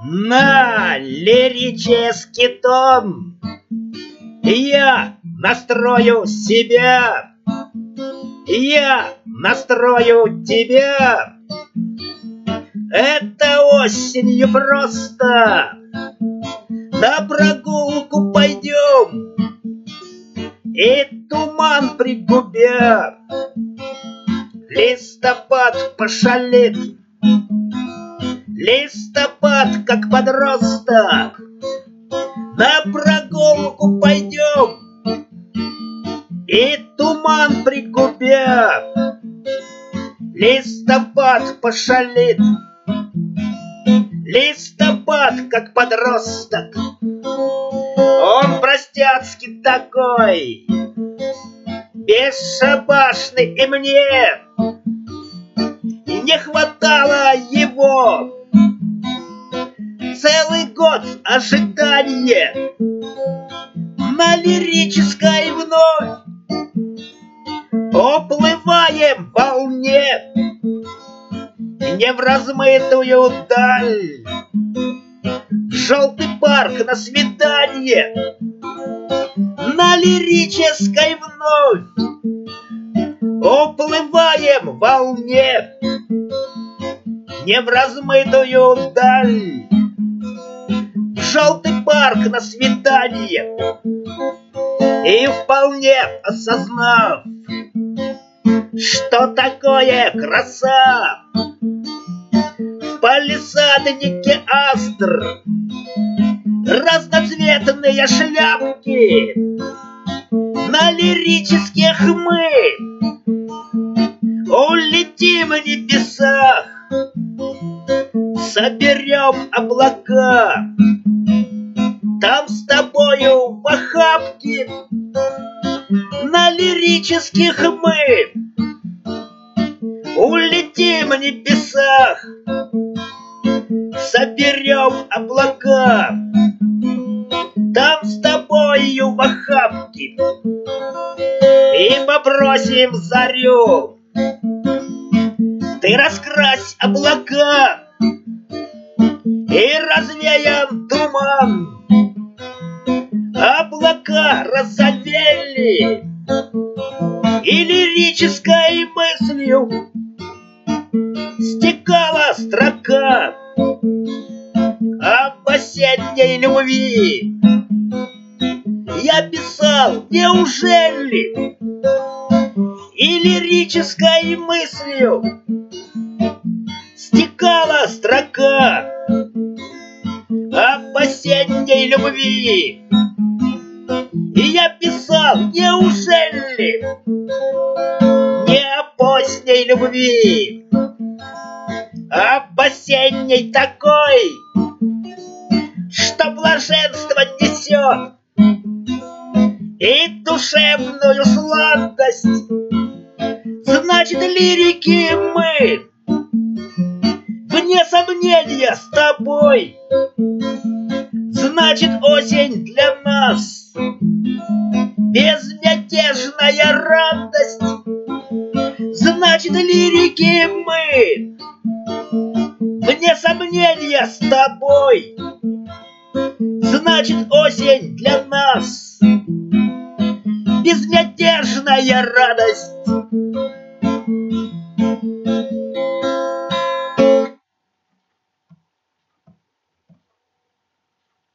На лирический тон я настрою себя, я настрою тебя. Это осенью просто на прогулку пойдем, и туман пригубя, листопад пошалит. Листопад, как подросток, на прогулку пойдем, и туман пригубя, листопад пошалит. Листопад, как подросток, он простецкий такой, бесшабашный, и мне не хватало его. Целый год ожидания на лирической вновь уплываем в волне, не в размытую даль, в желтый парк на свидание, на лирической вновь уплываем в волне, не в размытую даль, в желтый парк на свидание. И вполне осознав, что такое краса, в палисаднике астр разноцветные шляпки, на лирических мы улетим в небесах, соберем облака, там с тобою в охапке, на лирических мы улетим в небесах, соберем облака, там с тобою в охапке, и попросим зарю. Ты раскрась облака, и развеем туман. Облака разовели, и лирической мыслью стекала строка об осенней любви. Я писал, неужели, и лирической мыслью стекала строка об осенней любви. И я писал, неужели, не о поздней любви, об осенней такой, что блаженство несет и душевную сладость. Значит, лирики мы, вне сомнения, с тобой. Значит, осень для нас безмятежная радость. Значит, лирики мы, вне сомнения, с тобой. Значит, осень для нас безмятежная радость.